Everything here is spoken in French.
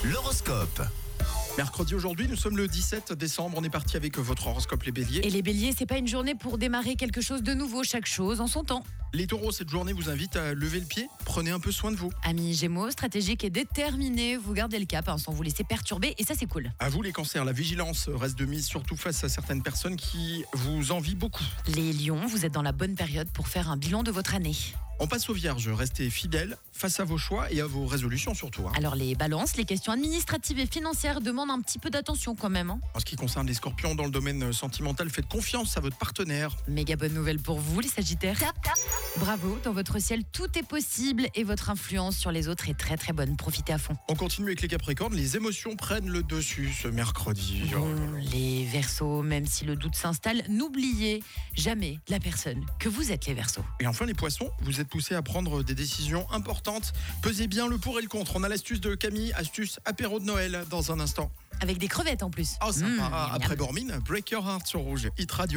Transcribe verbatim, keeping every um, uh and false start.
L'horoscope. Mercredi aujourd'hui, nous sommes le dix-sept décembre, on est parti avec votre horoscope les béliers. Et les béliers, c'est pas une journée pour démarrer quelque chose de nouveau, chaque chose en son temps. Les taureaux, cette journée vous invite à lever le pied, prenez un peu soin de vous. Amis gémeaux, stratégique et déterminé, vous gardez le cap hein, sans vous laisser perturber et ça c'est cool. À vous les cancers, la vigilance reste de mise surtout face à certaines personnes qui vous envient beaucoup. Les lions, vous êtes dans la bonne période pour faire un bilan de votre année. On passe aux vierges, restez fidèles face à vos choix et à vos résolutions surtout. hein. Alors les balances, les questions administratives et financières demandent un petit peu d'attention quand même. Hein. En ce qui concerne les scorpions, dans le domaine sentimental, faites confiance à votre partenaire. Méga bonne nouvelle pour vous les sagittaires. Bravo, dans votre ciel tout est possible et votre influence sur les autres est très très bonne, profitez à fond. On continue avec les capricornes, les émotions prennent le dessus ce mercredi. Oh là là. Bon, les verseaux, même si le doute s'installe, n'oubliez jamais la personne que vous êtes les verseaux. Et enfin les poissons, vous êtes poussés à prendre des décisions importantes. Pesez bien le pour et le contre. On a l'astuce de Camille, astuce apéro de Noël dans un instant. Avec des crevettes en plus. Oh sympa, Mmh, miam, après miam. Bormine, Break Your Heart sur Rouge, Hit Radio.